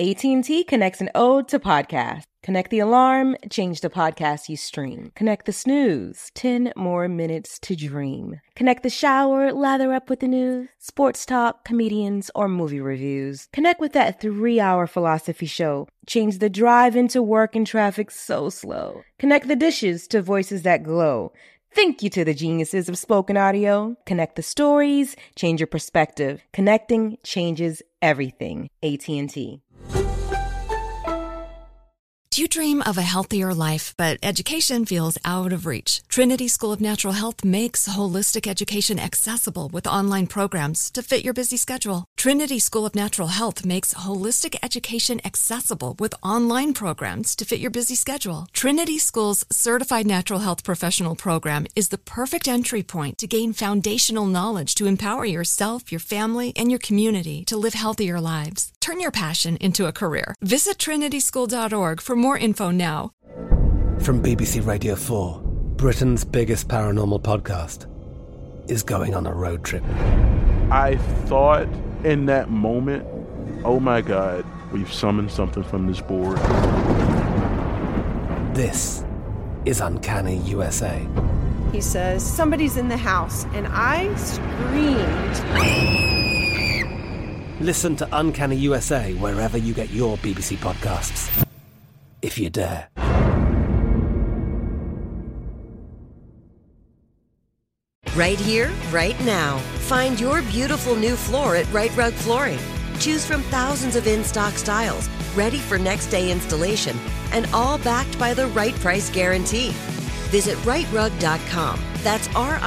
AT&T connects an ode to podcasts. Connect the alarm, change the podcast you stream. Connect the snooze, 10 more minutes to dream. Connect the shower, lather up with the news, sports talk, comedians, or movie reviews. Connect with that 3-hour philosophy show. Change the drive into work and traffic so slow. Connect the dishes to voices that glow. Thank you to the geniuses of spoken audio. Connect the stories, change your perspective. Connecting changes everything. AT&T. Do you dream of a healthier life, but education feels out of reach? Trinity School of Natural Health makes holistic education accessible with online programs to fit your busy schedule. Trinity School of Natural Health makes holistic education accessible with online programs to fit your busy schedule. Trinity School's Certified Natural Health Professional Program is the perfect entry point to gain foundational knowledge to empower yourself, your family, and your community to live healthier lives. Turn your passion into a career. Visit trinityschool.org for more info now. From BBC Radio 4, Britain's biggest paranormal podcast is going on a road trip. I thought in that moment, oh my God, we've summoned something from this board. This is Uncanny USA. He says, somebody's in the house, and I screamed. Listen to Uncanny USA wherever you get your BBC podcasts, if you dare. Right here, right now. Find your beautiful new floor at Rite Rug Flooring. Choose from thousands of in-stock styles, ready for next day installation, and all backed by the right price guarantee. Visit riterug.com. That's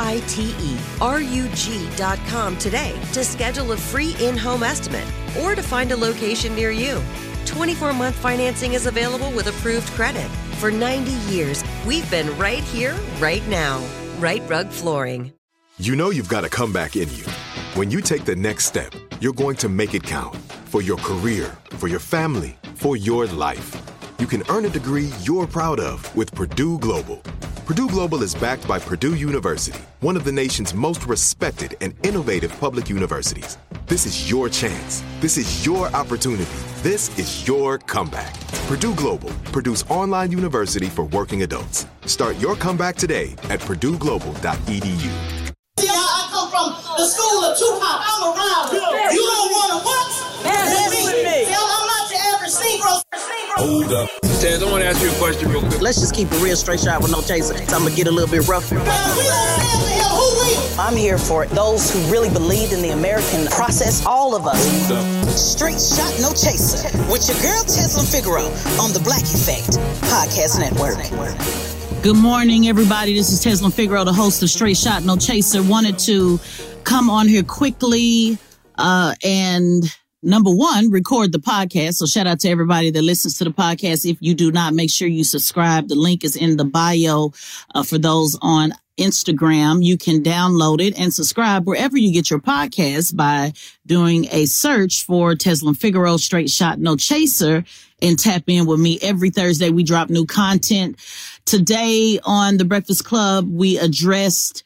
RITERUG.com today to schedule a free in-home estimate or to find a location near you. 24-month financing is available with approved credit. For 90 years, we've been right here, right now. Rite Rug Flooring. You know you've got a comeback in you. When you take the next step, you're going to make it count. For your career, for your family, for your life. You can earn a degree you're proud of with Purdue Global. Purdue Global is backed by Purdue University, one of the nation's most respected and innovative public universities. This is your chance. This is your opportunity. This is your comeback. Purdue Global, Purdue's online university for working adults. Start your comeback today at purdueglobal.edu. See, I come from the school of Tupac. I'm around. You don't want to what? Dance with me. I'm not your average Negro. Hold up. Taz, I want to ask you a question real quick. Let's just keep it real, straight shot with no chaser. I'm going to get a little bit rough. I'm here for those who really believe in the American process, all of us. Straight shot, no chaser. With your girl, Tezlyn Figaro, on the Black Effect Podcast Network. Good morning, everybody. This is Tezlyn Figaro, the host of Straight Shot, No Chaser. Wanted to come on here quickly and... number one, record the podcast. So shout out to everybody that listens to the podcast. If you do not, make sure you subscribe. The link is in the bio for those on Instagram. You can download it and subscribe wherever you get your podcast by doing a search for Tezlyn Figaro, Straight Shot, No Chaser, and tap in with me. Every Thursday, we drop new content. Today on The Breakfast Club, we addressed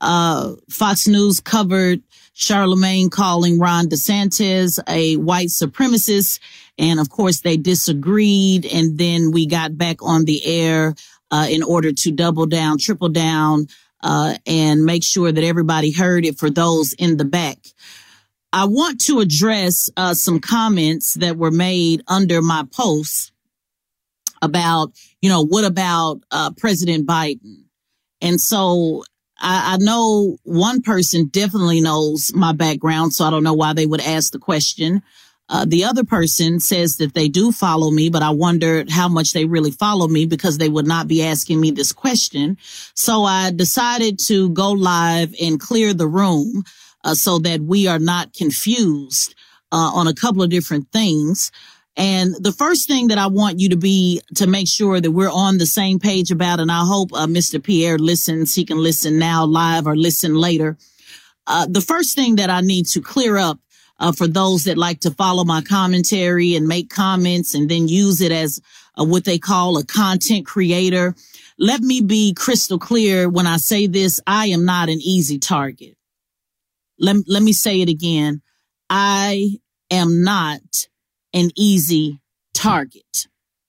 Fox News covered Charlemagne calling Ron DeSantis a white supremacist. And of course, they disagreed. And then we got back on the air in order to double down, triple down, and make sure that everybody heard it for those in the back. I want to address some comments that were made under my post about, what about President Biden? And so I know one person definitely knows my background, so I don't know why they would ask the question. The other person says that they do follow me, but I wondered how much they really follow me because they would not be asking me this question. So I decided to go live and clear the room so that we are not confused on a couple of different things. And the first thing that I want you to make sure that we're on the same page about, and I hope Mr. Pierre listens. He can listen now live or listen later. The first thing that I need to clear up for those that like to follow my commentary and make comments and then use it as what they call a content creator. Let me be crystal clear when I say this. I am not an easy target. Let me say it again. I am not an easy target.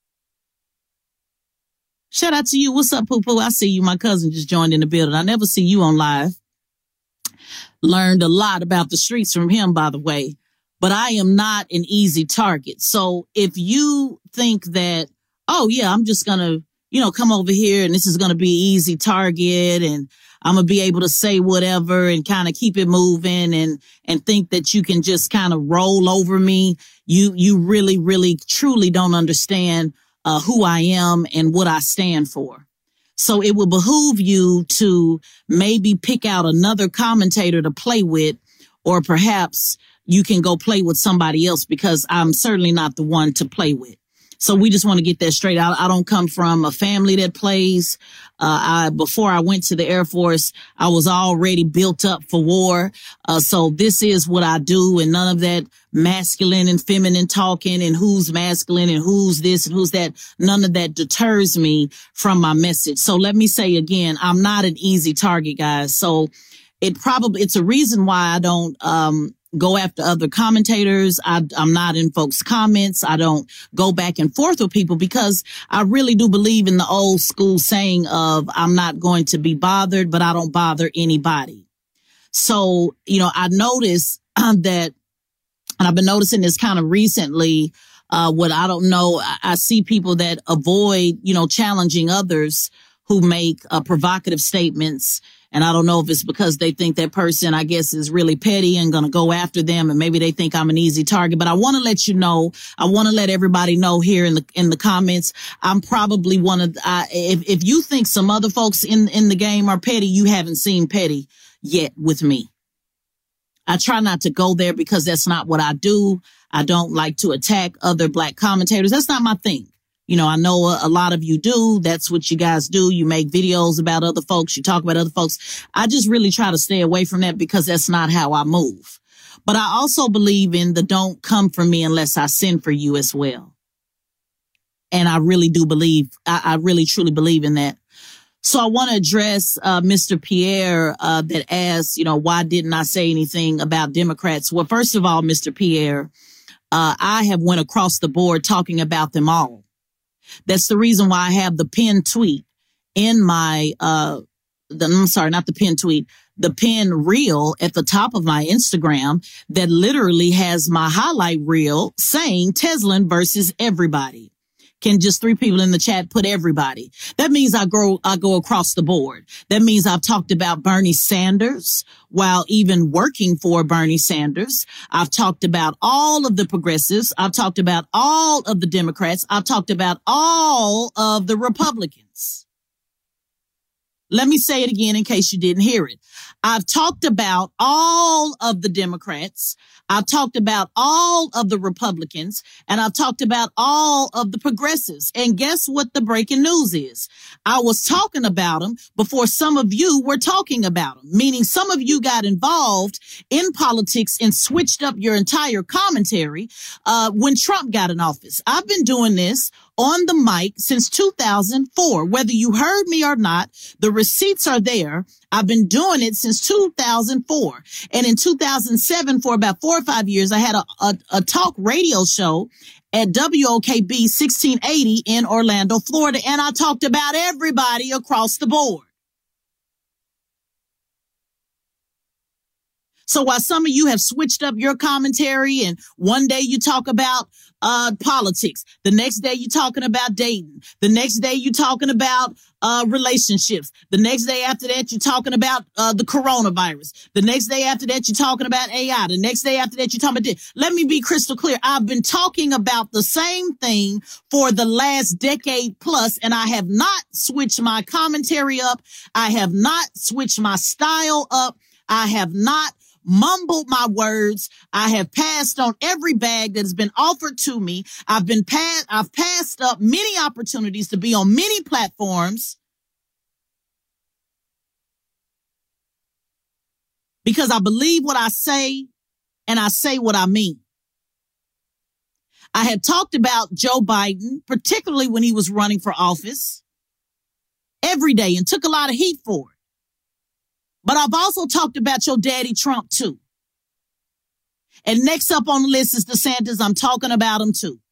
Shout out to you. What's up, Poo Poo? I see you. My cousin just joined in the building. I never see you on live. Learned a lot about the streets from him, by the way. But I am not an easy target. So if you think that, oh, yeah, I'm just going to, come over here and this is going to be an easy target and I'm going to be able to say whatever and kind of keep it moving and think that you can just kind of roll over me, you really, really, truly don't understand who I am and what I stand for. So it will behoove you to maybe pick out another commentator to play with, or perhaps you can go play with somebody else, because I'm certainly not the one to play with. So we just want to get that straight. I don't come from a family that plays. Before I went to the Air Force, I was already built up for war. So this is what I do, and none of that masculine and feminine talking and who's masculine and who's this and who's that. None of that deters me from my message. So let me say again, I'm not an easy target, guys. So it's a reason why I don't, go after other commentators. I'm not in folks' comments. I don't go back and forth with people, because I really do believe in the old school saying of I'm not going to be bothered, but I don't bother anybody. So, I notice that, and I've been noticing this kind of recently, I see people that avoid, challenging others who make provocative statements. And I don't know if it's because they think that person, I guess, is really petty and going to go after them. And maybe they think I'm an easy target. But I want to let you know, I want to let everybody know here in the comments, I'm probably one of, if you think some other folks in the game are petty, you haven't seen petty yet with me. I try not to go there because that's not what I do. I don't like to attack other black commentators. That's not my thing. I know a lot of you do. That's what you guys do. You make videos about other folks. You talk about other folks. I just really try to stay away from that, because that's not how I move. But I also believe in the don't come for me unless I send for you as well. And I really do believe, I really truly believe in that. So I want to address Mr. Pierre that asked, why didn't I say anything about Democrats? Well, first of all, Mr. Pierre, I have went across the board talking about them all. That's the reason why I have the pinned tweet in my, not the pinned tweet, the pinned reel at the top of my Instagram that literally has my highlight reel saying Teslin versus everybody. Can just 3 people in the chat put everybody? That means I go across the board. That means I've talked about Bernie Sanders while even working for Bernie Sanders. I've talked about all of the progressives. I've talked about all of the Democrats. I've talked about all of the Republicans. Let me say it again in case you didn't hear it. I've talked about all of the Democrats. I've talked about all of the Republicans, and I've talked about all of the progressives. And guess what the breaking news is? I was talking about them before some of you were talking about them, meaning some of you got involved in politics and switched up your entire commentary when Trump got in office. I've been doing this on the mic since 2004. Whether you heard me or not, the receipts are there. I've been doing it since 2004. And in 2007, for about 4 or 5 years, I had a talk radio show at WOKB 1680 in Orlando, Florida. And I talked about everybody across the board. So while some of you have switched up your commentary and one day you talk about politics, the next day you're talking about dating, the next day you're talking about relationships, the next day after that you're talking about the coronavirus, the next day after that you're talking about AI, the next day after that you're talking about this. Let me be crystal clear. I've been talking about the same thing for the last decade plus, and I have not switched my commentary up. I have not switched my style up. I have not mumbled my words. I have passed on every bag that has been offered to me. I've passed up many opportunities to be on many platforms because I believe what I say and I say what I mean. I had talked about Joe Biden, particularly when he was running for office, every day and took a lot of heat for it. But I've also talked about your daddy Trump too. And next up on the list is DeSantis. I'm talking about him too.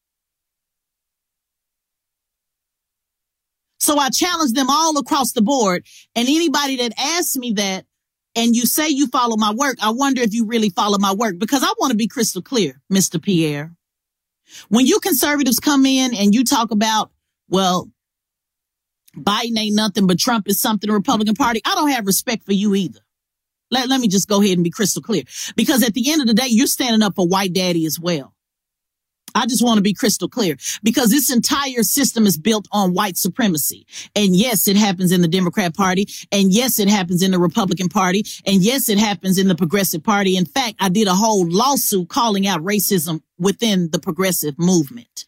So I challenge them all across the board. And anybody that asks me that, and you say you follow my work, I wonder if you really follow my work, because I want to be crystal clear, Mr. Pierre. When you conservatives come in and you talk about, well, Biden ain't nothing but Trump is something, the Republican Party, I don't have respect for you either. Let me just go ahead and be crystal clear, because at the end of the day, you're standing up for white daddy as well. I just want to be crystal clear, because this entire system is built on white supremacy. And yes, it happens in the Democrat Party. And yes, it happens in the Republican Party. And yes, it happens in the Progressive Party. In fact, I did a whole lawsuit calling out racism within the progressive movement.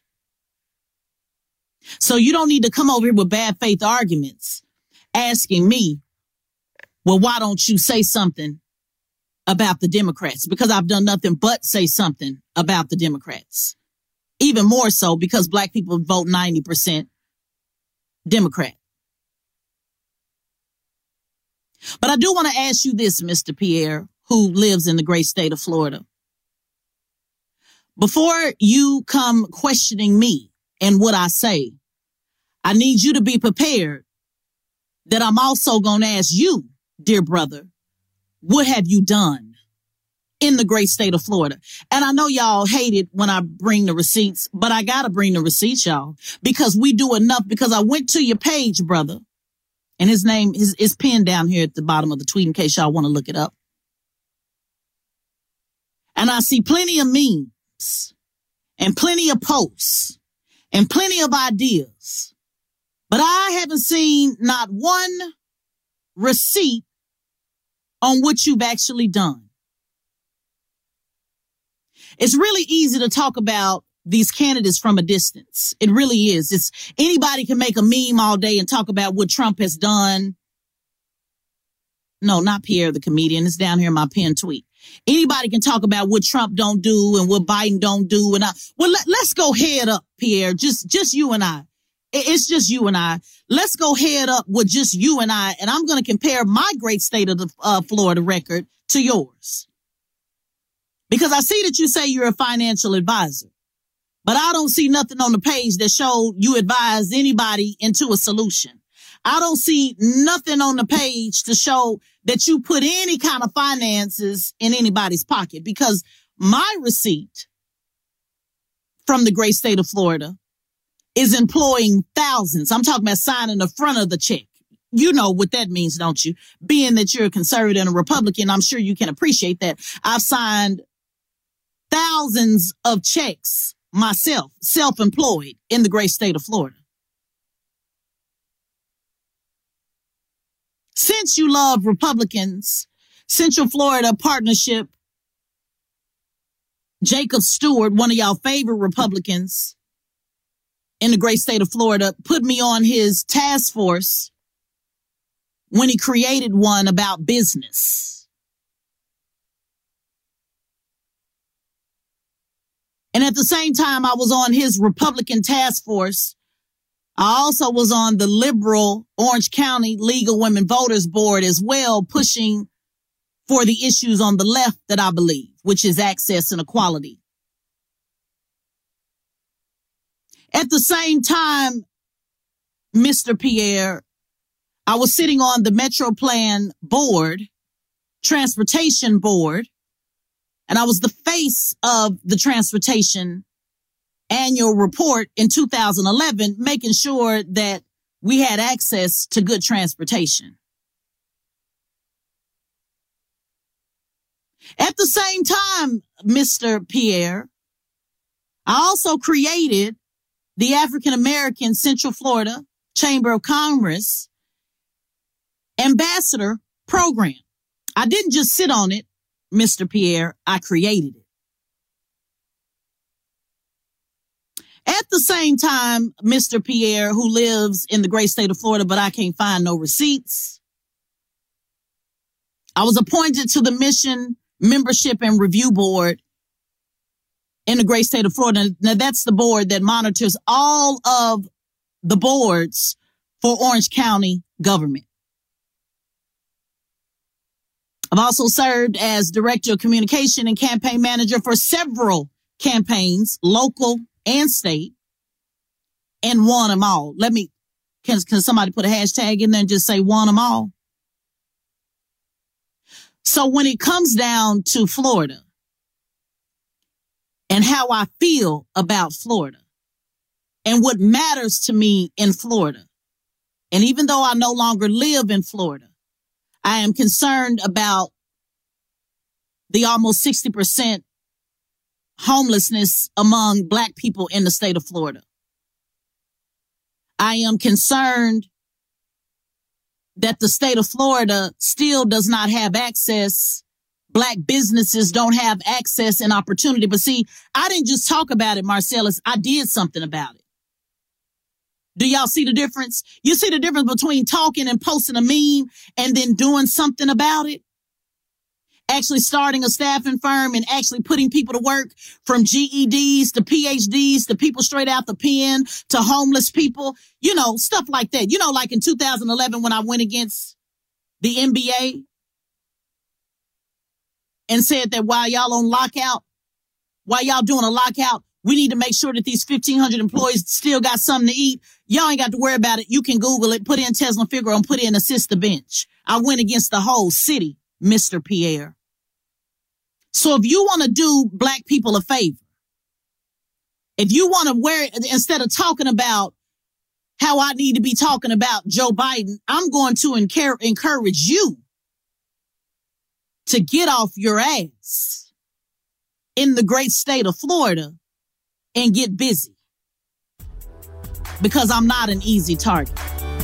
So you don't need to come over here with bad faith arguments asking me, well, why don't you say something about the Democrats? Because I've done nothing but say something about the Democrats. Even more so because black people vote 90% Democrat. But I do want to ask you this, Mr. Pierre, who lives in the great state of Florida. Before you come questioning me and what I say, I need you to be prepared that I'm also going to ask you, dear brother, what have you done in the great state of Florida? And I know y'all hate it when I bring the receipts, but I got to bring the receipts, y'all, because we do enough. Because I went to your page, brother, and his name is pinned down here at the bottom of the tweet in case y'all want to look it up. And I see plenty of memes and plenty of posts and plenty of ideas, but I haven't seen not one receipt on what you've actually done. It's really easy to talk about these candidates from a distance. It really is. It's anybody can make a meme all day and talk about what Trump has done. No, not Pierre the comedian. It's down here in my pinned tweet. Anybody can talk about what Trump don't do and what Biden don't do. And let's go head up, Pierre. Just you and I. It's just you and I. Let's go head up with just you and I. And I'm going to compare my great state of the Florida record to yours. Because I see that you say you're a financial advisor, but I don't see nothing on the page that showed you advised anybody into a solution. I don't see nothing on the page to show that you put any kind of finances in anybody's pocket, because my receipt from the great state of Florida is employing thousands. I'm talking about signing the front of the check. You know what that means, don't you? Being that you're a conservative and a Republican, I'm sure you can appreciate that. I've signed thousands of checks myself, self-employed, in the great state of Florida. Since you love Republicans, Central Florida Partnership, Jacob Stewart, one of y'all favorite Republicans in the great state of Florida, put me on his task force when he created one about business. And at the same time, I was on his Republican task force. I also was on the liberal Orange County League of Women Voters Board as well, pushing for the issues on the left that I believe, which is access and equality. At the same time, Mr. Pierre, I was sitting on the Metro Plan Board, Transportation Board, and I was the face of the transportation annual report in 2011, making sure that we had access to good transportation. At the same time, Mr. Pierre, I also created the African American Central Florida Chamber of Commerce Ambassador Program. I didn't just sit on it, Mr. Pierre, I created it. At the same time, Mr. Pierre, who lives in the great state of Florida, but I can't find no receipts, I was appointed to the Mission Membership and Review Board in the great state of Florida. Now, that's the board that monitors all of the boards for Orange County government. I've also served as director of communication and campaign manager for several campaigns, local and state, and won them all. Can somebody put a hashtag in there and just say won them all? So when it comes down to Florida and how I feel about Florida and what matters to me in Florida, and even though I no longer live in Florida, I am concerned about the almost 60% homelessness among Black people in the state of Florida. I am concerned that the state of Florida still does not have access. Black businesses don't have access and opportunity. But see, I didn't just talk about it, Marcellus. I did something about it. Do y'all see the difference? You see the difference between talking and posting a meme and then doing something about it? Actually starting a staffing firm and actually putting people to work, from GEDs to PhDs to people straight out the pen to homeless people, stuff like that. Like in 2011 when I went against the NBA and said that while y'all on lockout, while y'all doing a lockout, we need to make sure that these 1,500 employees still got something to eat. Y'all ain't got to worry about it. You can Google it, put in Tesla Figaro and put in assist the bench. I went against the whole city, Mr. Pierre. So if you want to do Black people a favor, if you want to instead of talking about how I need to be talking about Joe Biden, I'm going to encourage you to get off your ass in the great state of Florida and get busy, because I'm not an easy target.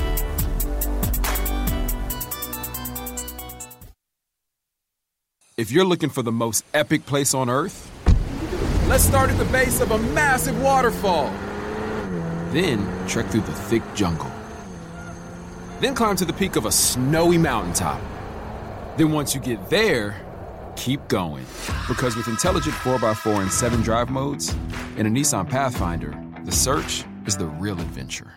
If you're looking for the most epic place on Earth, let's start at the base of a massive waterfall. Then trek through the thick jungle. Then climb to the peak of a snowy mountaintop. Then once you get there, keep going. Because with intelligent 4x4 and 7 drive modes and a Nissan Pathfinder, the search is the real adventure.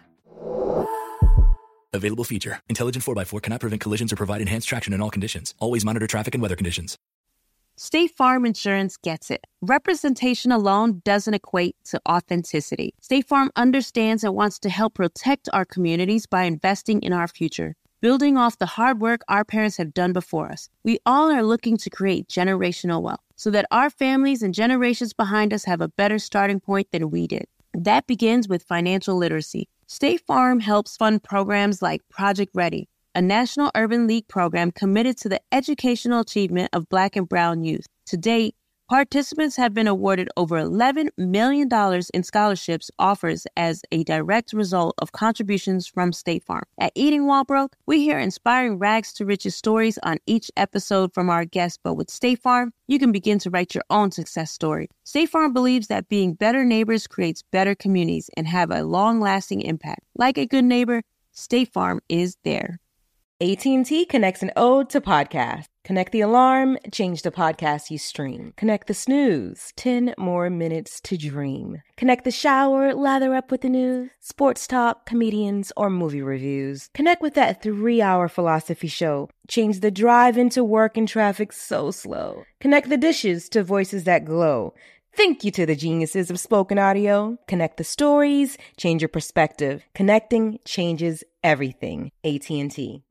Available feature. Intelligent 4x4 cannot prevent collisions or provide enhanced traction in all conditions. Always monitor traffic and weather conditions. State Farm Insurance gets it. Representation alone doesn't equate to authenticity. State Farm understands and wants to help protect our communities by investing in our future, building off the hard work our parents have done before us. We all are looking to create generational wealth so that our families and generations behind us have a better starting point than we did. That begins with financial literacy. State Farm helps fund programs like Project Ready, a National Urban League program committed to the educational achievement of Black and Brown youth. To date, participants have been awarded over $11 million in scholarships offers as a direct result of contributions from State Farm. At Eating While Broke, we hear inspiring rags to riches stories on each episode from our guests, but with State Farm, you can begin to write your own success story. State Farm believes that being better neighbors creates better communities and have a long-lasting impact. Like a good neighbor, State Farm is there. AT&T connects an ode to podcast. Connect the alarm, change the podcast you stream. Connect the snooze, 10 more minutes to dream. Connect the shower, lather up with the news, sports talk, comedians, or movie reviews. Connect with that 3-hour philosophy show. Change the drive into work and traffic so slow. Connect the dishes to voices that glow. Thank you to the geniuses of spoken audio. Connect the stories, change your perspective. Connecting changes everything. AT&T.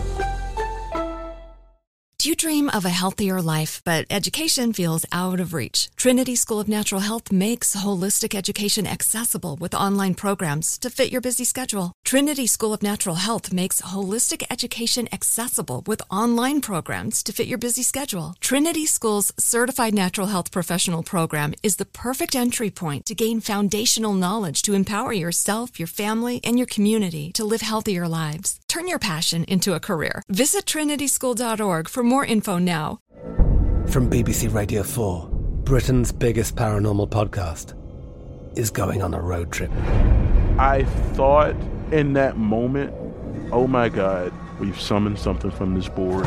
Do you dream of a healthier life, but education feels out of reach? Trinity School of Natural Health makes holistic education accessible with online programs to fit your busy schedule. Trinity School of Natural Health makes holistic education accessible with online programs to fit your busy schedule. Trinity School's Certified Natural Health Professional Program is the perfect entry point to gain foundational knowledge to empower yourself, your family, and your community to live healthier lives. Turn your passion into a career. Visit trinityschool.org for more info now. From BBC Radio 4, Britain's biggest paranormal podcast is going on a road trip. I thought in that moment, oh my God, we've summoned something from this board.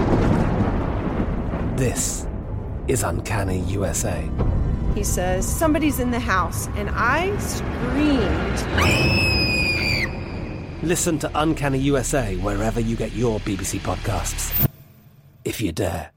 This is Uncanny USA. He says, somebody's in the house, and I screamed. Listen to Uncanny USA wherever you get your BBC podcasts, if you dare.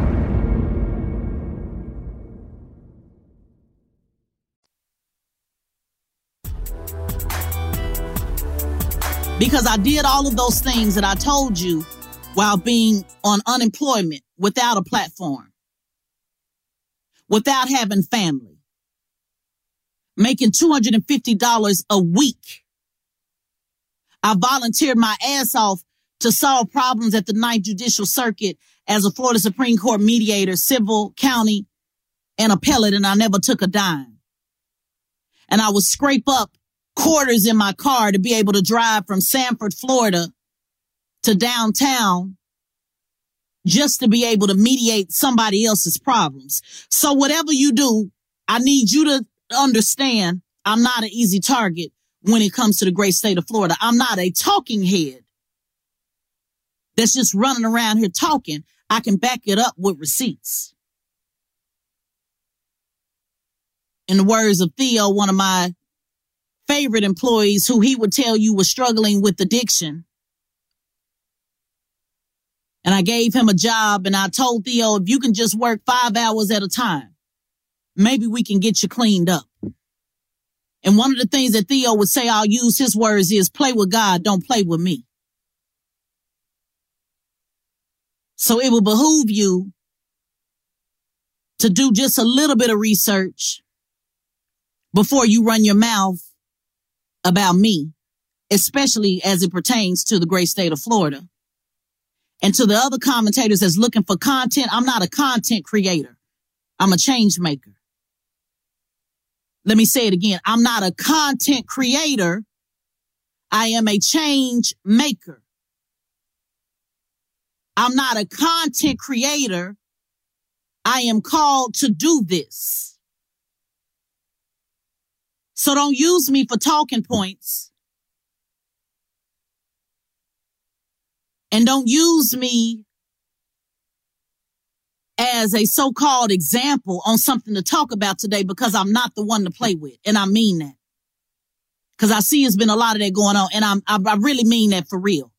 Because I did all of those things that I told you while being on unemployment, without a platform, without having family, making $250 a week. I volunteered my ass off to solve problems at the 9th Judicial Circuit as a Florida Supreme Court mediator, civil, county, and appellate, and I never took a dime. And I would scrape up quarters in my car to be able to drive from Sanford, Florida to downtown just to be able to mediate somebody else's problems. So whatever you do, I need you to understand I'm not an easy target when it comes to the great state of Florida. I'm not a talking head that's just running around here talking. I can back it up with receipts. In the words of Theo, one of my favorite employees, who he would tell you was struggling with addiction. And I gave him a job and I told Theo, if you can just work 5 hours at a time, maybe we can get you cleaned up. And one of the things that Theo would say, I'll use his words, is play with God, don't play with me. So it will behoove you to do just a little bit of research before you run your mouth about me, especially as it pertains to the great state of Florida. And to the other commentators that's looking for content, I'm not a content creator. I'm a change maker. Let me say it again. I'm not a content creator. I am a change maker. I'm not a content creator. I am called to do this. So don't use me for talking points. And don't use me as a so-called example on something to talk about today, because I'm not the one to play with. And I mean that. Because I see there's been a lot of that going on. And I really mean that for real.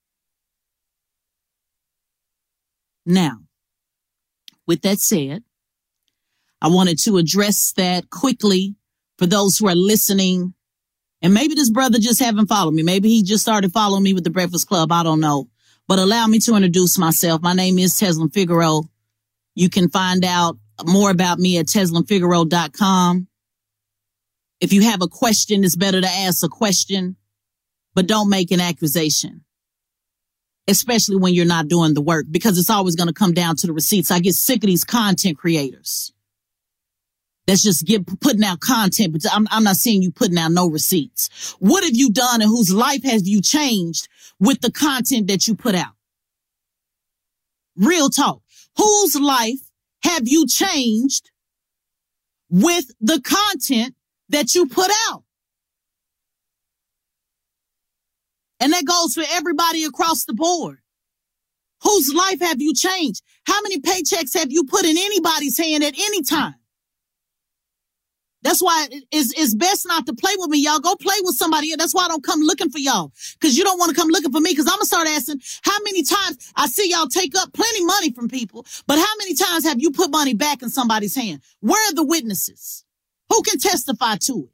Now, with that said, I wanted to address that quickly for those who are listening. And maybe this brother just haven't followed me. Maybe he just started following me with the Breakfast Club. I don't know. But allow me to introduce myself. My name is Teslin Figaro. You can find out more about me at TeslinFigaro.com. If you have a question, it's better to ask a question, but don't make an accusation, especially when you're not doing the work, because it's always going to come down to the receipts. I get sick of these content creators that's just putting out content, but I'm not seeing you putting out no receipts. What have you done and whose life have you changed with the content that you put out? Real talk. Whose life have you changed with the content that you put out? And that goes for everybody across the board. Whose life have you changed? How many paychecks have you put in anybody's hand at any time? That's why it's best not to play with me, y'all. Go play with somebody else. That's why I don't come looking for y'all, because you don't want to come looking for me, because I'm going to start asking how many times I see y'all take up plenty money from people, but how many times have you put money back in somebody's hand? Where are the witnesses? Who can testify to it?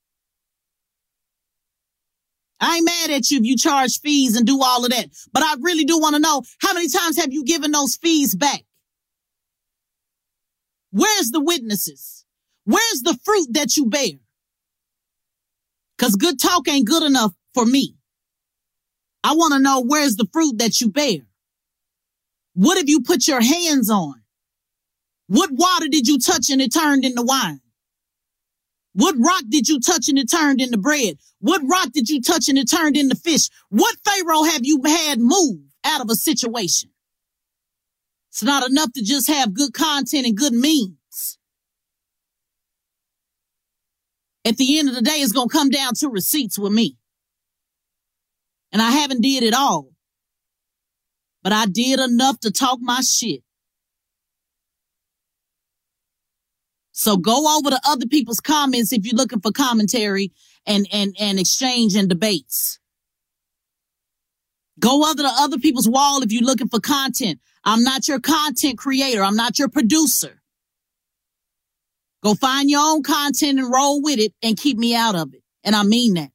I ain't mad at you if you charge fees and do all of that, but I really do want to know, how many times have you given those fees back? Where's the witnesses? Where's the fruit that you bear? Because good talk ain't good enough for me. I want to know, where's the fruit that you bear? What have you put your hands on? What water did you touch and it turned into wine? What rock did you touch and it turned into bread? What rock did you touch and it turned into fish? What Pharaoh have you had move out of a situation? It's not enough to just have good content and good memes. At the end of the day, it's going to come down to receipts with me. And I haven't did it all, but I did enough to talk my shit. So go over to other people's comments if you're looking for commentary and exchange and debates. Go over to other people's wall if you're looking for content. I'm not your content creator. I'm not your producer. Go find your own content and roll with it and keep me out of it. And I mean that.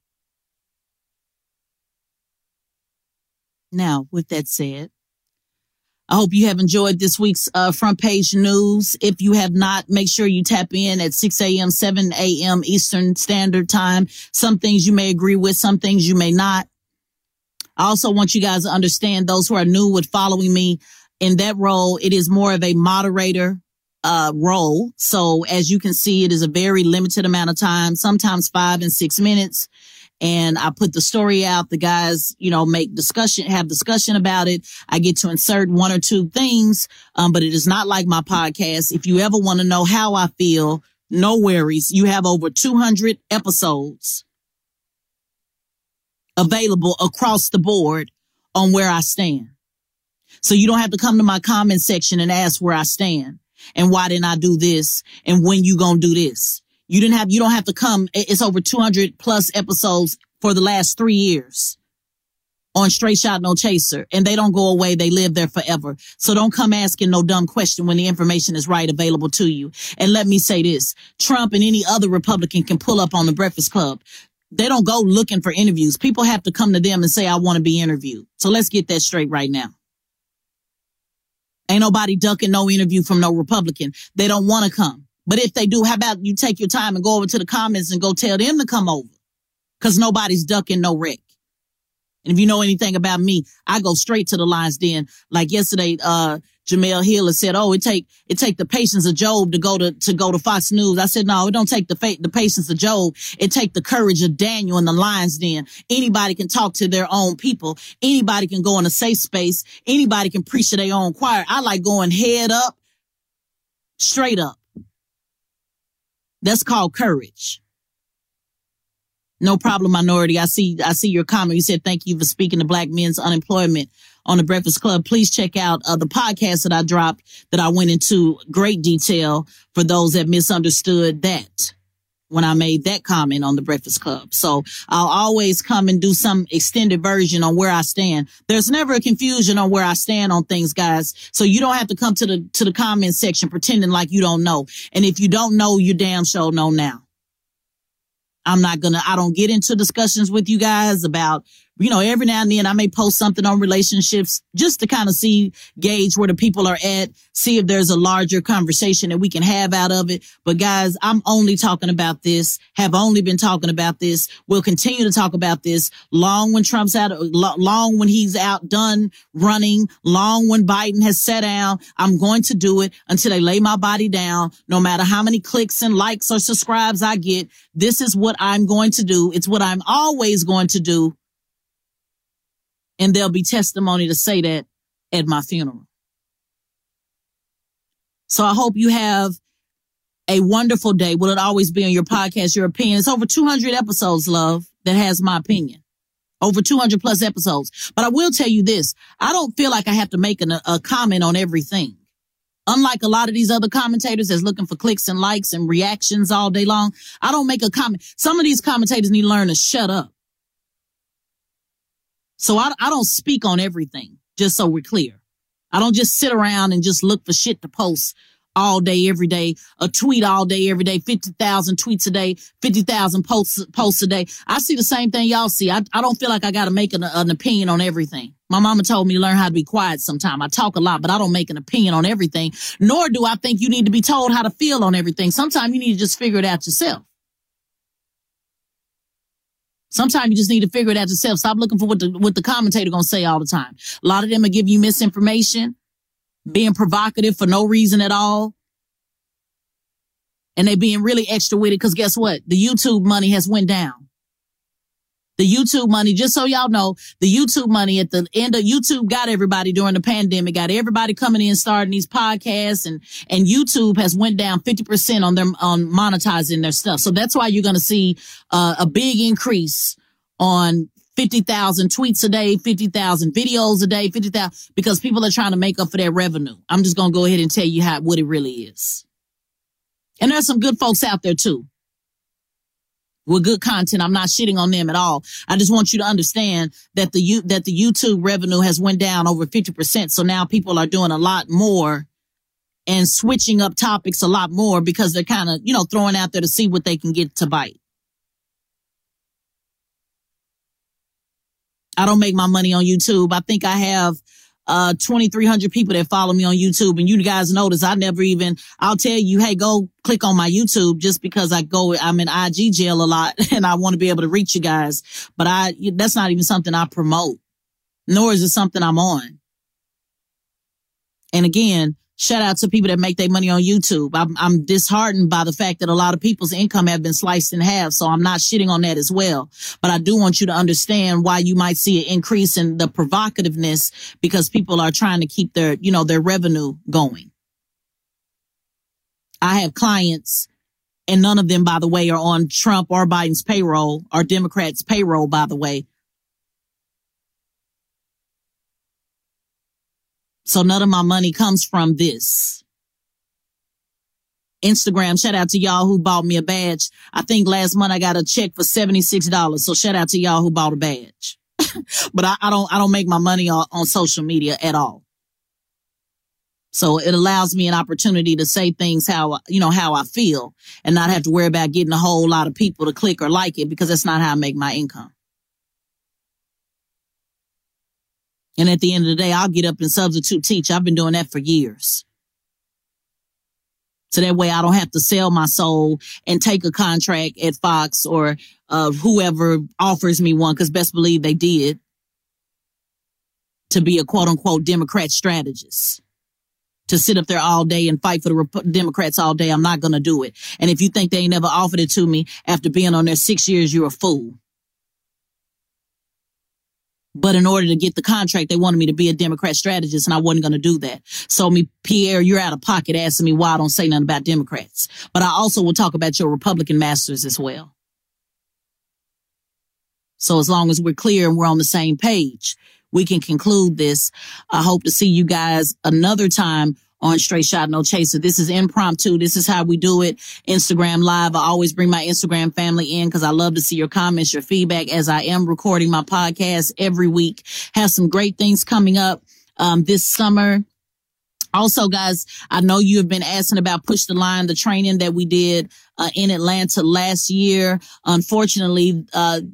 Now, with that said, I hope you have enjoyed this week's front page news. If you have not, make sure you tap in at 6 a.m., 7 a.m. Eastern Standard Time. Some things you may agree with, some things you may not. I also want you guys to understand, those who are new with following me in that role, it is more of a moderator role. So as you can see, it is a very limited amount of time, sometimes 5 and 6 minutes. And I put the story out. The guys, have discussion about it. I get to insert 1 or 2 things. But it is not like my podcast. If you ever want to know how I feel, no worries. You have over 200 episodes available across the board on where I stand. So you don't have to come to my comment section and ask where I stand and why didn't I do this and when you gonna do this. You don't have to come. It's over 200 plus episodes for the last 3 years on Straight Shot No Chaser, and they don't go away. They live there forever. So don't come asking no dumb question when the information is right available to you. And let me say this, Trump and any other Republican can pull up on the Breakfast Club. They don't go looking for interviews. People have to come to them and say, I want to be interviewed. So let's get that straight right now. Ain't nobody ducking no interview from no Republican. They don't want to come. But if they do, how about you take your time and go over to the comments and go tell them to come over? Because nobody's ducking no wreck. And if you know anything about me, I go straight to the lion's den. Like yesterday, Jamel Hill has said, it take the patience of Job to go to Fox News. I said, no, it don't take the patience of Job. It take the courage of Daniel in the lion's den. Anybody can talk to their own people. Anybody can go in a safe space. Anybody can preach to their own choir. I like going head up, straight up. That's called courage. No problem, Minority. I see your comment. You said, thank you for speaking to Black men's unemployment on the Breakfast Club. Please check out the podcast that I dropped that I went into great detail for those that misunderstood that when I made that comment on the Breakfast Club. So I'll always come and do some extended version on where I stand. There's never a confusion on where I stand on things, guys. So you don't have to come to the comment section pretending like you don't know. And if you don't know, you damn sure know now. I don't get into discussions with you guys about, every now and then I may post something on relationships just to kind of gauge where the people are at, see if there's a larger conversation that we can have out of it. But guys, I'm only talking about this, have only been talking about this. We'll continue to talk about this long when Trump's out, long when he's out done running, long when Biden has sat down. I'm going to do it until they lay my body down. No matter how many clicks and likes or subscribes I get, this is what I'm going to do. It's what I'm always going to do. And there'll be testimony to say that at my funeral. So I hope you have a wonderful day. Will it always be on your podcast, your opinion? It's over 200 episodes, love, that has my opinion. Over 200 plus episodes. But I will tell you this. I don't feel like I have to make a comment on everything. Unlike a lot of these other commentators that's looking for clicks and likes and reactions all day long, I don't make a comment. Some of these commentators need to learn to shut up. So I don't speak on everything, just so we're clear. I don't just sit around and just look for shit to post all day, every day, a tweet all day, every day, 50,000 tweets a day, 50,000 posts a day. I see the same thing y'all see. I don't feel like I got to make an opinion on everything. My mama told me to learn how to be quiet sometime. I talk a lot, but I don't make an opinion on everything, nor do I think you need to be told how to feel on everything. Sometimes you need to just figure it out yourself. Sometimes you just need to figure it out yourself. Stop looking for what the commentator gonna say all the time. A lot of them will give you misinformation, being provocative for no reason at all. And they being really extra with it because guess what? The YouTube money has went down. The YouTube money, just so y'all know, the YouTube money at the end of YouTube got everybody during the pandemic, got everybody coming in, starting these podcasts, and YouTube has went down 50% on monetizing their stuff. So that's why you're going to see a big increase on 50,000 tweets a day, 50,000 videos a day, 50,000, because people are trying to make up for their revenue. I'm just going to go ahead and tell you what it really is. And there's some good folks out there too. with good content. I'm not shitting on them at all. I just want you to understand that the YouTube revenue has went down over 50%. So now people are doing a lot more and switching up topics a lot more because they're kind of, throwing out there to see what they can get to bite. I don't make my money on YouTube. I think I have 2,300 people that follow me on YouTube, and you guys notice I'll tell you, hey, go click on my YouTube, just because I'm in IG jail a lot and I want to be able to reach you guys. But that's not even something I promote, nor is it something I'm on. And again, shout out to people that make their money on YouTube. I'm disheartened by the fact that a lot of people's income have been sliced in half. So I'm not shitting on that as well. But I do want you to understand why you might see an increase in the provocativeness, because people are trying to keep their revenue going. I have clients, and none of them, by the way, are on Trump or Biden's payroll or Democrats' payroll, by the way. So none of my money comes from this. Instagram, shout out to y'all who bought me a badge. I think last month I got a check for $76. So shout out to y'all who bought a badge. But I don't make my money on social media at all. So it allows me an opportunity to say things how I feel, and not have to worry about getting a whole lot of people to click or like it, because that's not how I make my income. And at the end of the day, I'll get up and substitute teach. I've been doing that for years. So that way I don't have to sell my soul and take a contract at Fox or whoever offers me one, because best believe they did, to be a quote unquote Democrat strategist. To sit up there all day and fight for the Democrats all day, I'm not going to do it. And if you think they ain't never offered it to me after being on there 6 years, you're a fool. But in order to get the contract, they wanted me to be a Democrat strategist, and I wasn't going to do that. So Pierre, you're out of pocket asking me why I don't say nothing about Democrats. But I also will talk about your Republican masters as well. So as long as we're clear and we're on the same page, we can conclude this. I hope to see you guys another time on Straight Shot No Chaser. This is impromptu. This is how we do it. Instagram Live. I always bring my Instagram family in because I love to see your comments, your feedback, as I am recording my podcast every week. Have some great things coming up this summer. Also, guys, I know you have been asking about Push the Line, the training that we did in Atlanta last year. Unfortunately,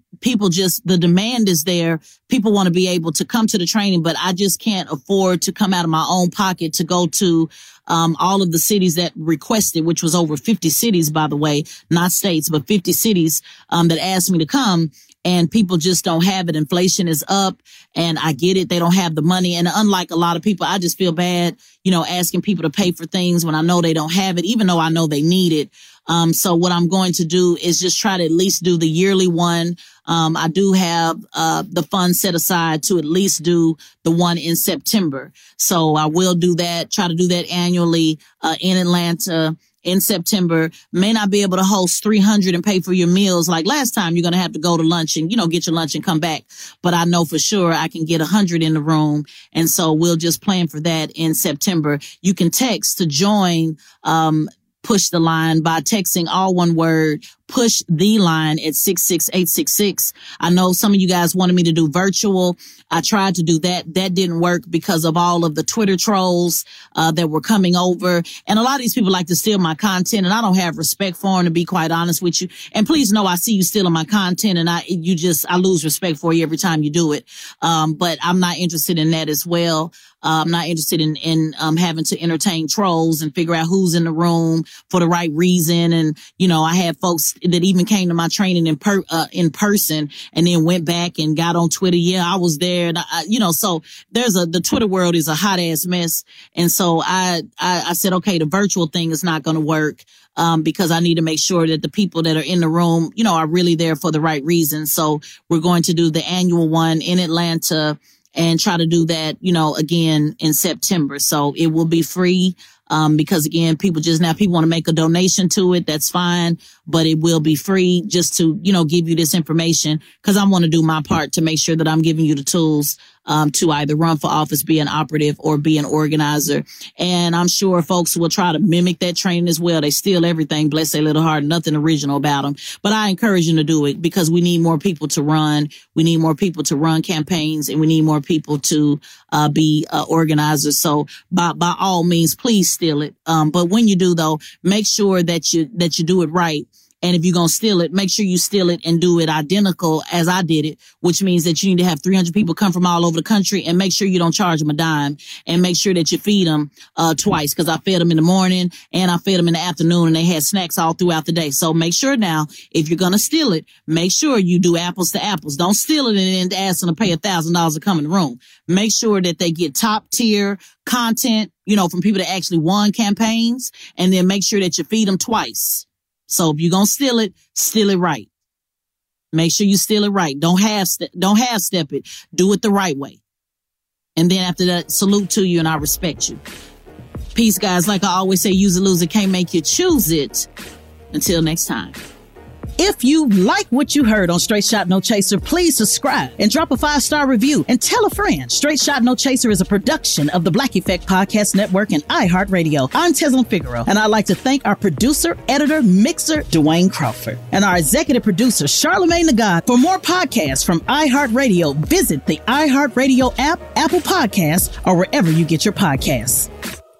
the demand is there. People want to be able to come to the training, but I just can't afford to come out of my own pocket to go to all of the cities that requested, which was over 50 cities, by the way, not states, but 50 cities that asked me to come. And people just don't have it. Inflation is up, and I get it. They don't have the money. And unlike a lot of people, I just feel bad, asking people to pay for things when I know they don't have it, even though I know they need it. So what I'm going to do is just try to at least do the yearly one. I do have the funds set aside to at least do the one in September. So I will do that, try to do that annually in Atlanta in September. May not be able to host 300 and pay for your meals like last time. You're going to have to go to lunch and, get your lunch and come back. But I know for sure I can get 100 in the room. And so we'll just plan for that in September. You can text to join Push the Line by texting all one word, Push the Line, at 66866. I know some of you guys wanted me to do virtual. I tried to do that. That didn't work because of all of the Twitter trolls that were coming over. And a lot of these people like to steal my content, and I don't have respect for them, to be quite honest with you. And please know I see you stealing my content, and I lose respect for you every time you do it. But I'm not interested in that as well. I'm not interested in having to entertain trolls and figure out who's in the room for the right reason. And, I had folks that even came to my training in person and then went back and got on Twitter. Yeah, I was there. And so the Twitter world is a hot ass mess. And so I said, okay, the virtual thing is not going to work. Because I need to make sure that the people that are in the room, are really there for the right reason. So we're going to do the annual one in Atlanta and try to do that, again in September. So it will be free. because again, people want to make a donation to it. That's fine, but it will be free just to, give you this information, because I want to do my part to make sure that I'm giving you the tools to either run for office, be an operative, or be an organizer. And I'm sure folks will try to mimic that training as well. They steal everything, bless their little heart, nothing original about them. But I encourage them to do it, because we need more people to run. We need more people to run campaigns, and we need more people to be organizers. So by all means, please steal it. But when you do, though, make sure that you do it right. And if you're going to steal it, make sure you steal it and do it identical as I did it, which means that you need to have 300 people come from all over the country, and make sure you don't charge them a dime, and make sure that you feed them twice, because I fed them in the morning and I fed them in the afternoon, and they had snacks all throughout the day. So make sure now, if you're going to steal it, make sure you do apples to apples. Don't steal it and then ask them to pay $1,000 to come in the room. Make sure that they get top tier content, from people that actually won campaigns, and then make sure that you feed them twice. So if you're going to steal it right. Make sure you steal it right. Don't half step it. Do it the right way. And then after that, salute to you, and I respect you. Peace, guys. Like I always say, use a loser can't make you choose it. Until next time. If you like what you heard on Straight Shot No Chaser, please subscribe and drop a 5-star review and tell a friend. Straight Shot No Chaser is a production of the Black Effect Podcast Network and iHeartRadio. I'm Teslin Figaro, and I'd like to thank our producer, editor, mixer, Dwayne Crawford, and our executive producer, Charlamagne Tha God. For more podcasts from iHeartRadio, visit the iHeartRadio app, Apple Podcasts, or wherever you get your podcasts.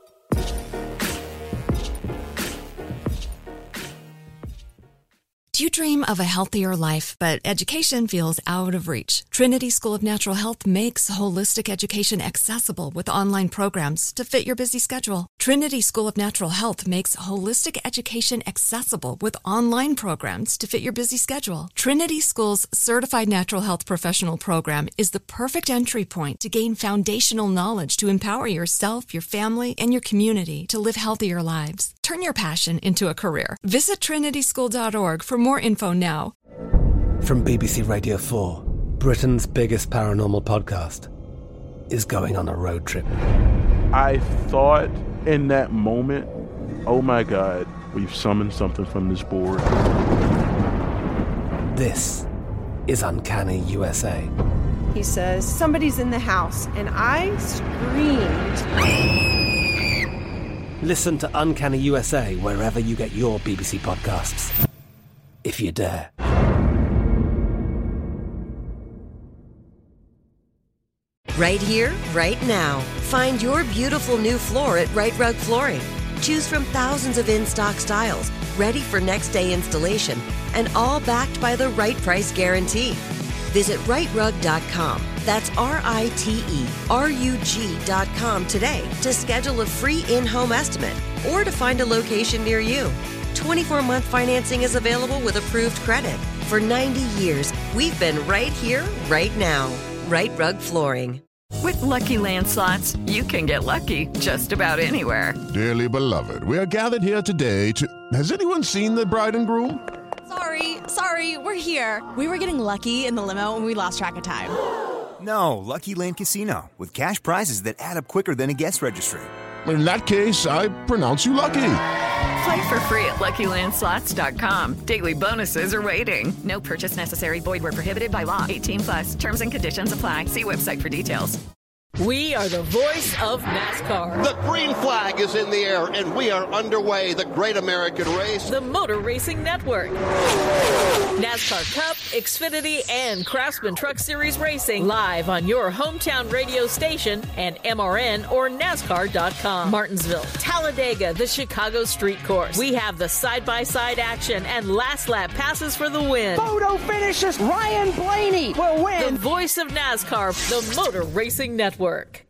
Do you dream of a healthier life, but education feels out of reach? Trinity School of Natural Health makes holistic education accessible with online programs to fit your busy schedule. Trinity School of Natural Health makes holistic education accessible with online programs to fit your busy schedule. Trinity School's Certified Natural Health Professional Program is the perfect entry point to gain foundational knowledge to empower yourself, your family, and your community to live healthier lives. Turn your passion into a career. Visit trinityschool.org for more info now. From BBC Radio 4, Britain's biggest paranormal podcast is going on a road trip. I thought in that moment, oh my God, we've summoned something from this board. This is Uncanny USA. He says, somebody's in the house, and I screamed. Listen to Uncanny USA wherever you get your BBC podcasts, if you dare. Right here, right now. Find your beautiful new floor at Right Rug Flooring. Choose from thousands of in-stock styles, ready for next day installation, and all backed by the right price guarantee. Visit rightrug.com. That's RITERUG.com today to schedule a free in-home estimate or to find a location near you. 24-month financing is available with approved credit. For 90 years, we've been right here, right now. Right Rug Flooring. With Lucky Land Slots, you can get lucky just about anywhere. Dearly beloved, we are gathered here today to... Has anyone seen the bride and groom? Sorry, we're here. We were getting lucky in the limo and we lost track of time. No, Lucky Land Casino, with cash prizes that add up quicker than a guest registry. In that case, I pronounce you lucky. Play for free at LuckyLandSlots.com. Daily bonuses are waiting. No purchase necessary. Void where prohibited by law. 18+. Terms and conditions apply. See website for details. We are the voice of NASCAR. The green flag is in the air, and we are underway. The Great American Race. The Motor Racing Network. NASCAR Cup, Xfinity, and Craftsman Truck Series Racing live on your hometown radio station and MRN or NASCAR.com. Martinsville, Talladega, the Chicago Street Course. We have the side-by-side action and last lap passes for the win. Photo finishes. Ryan Blaney will win. The voice of NASCAR, the Motor Racing Network.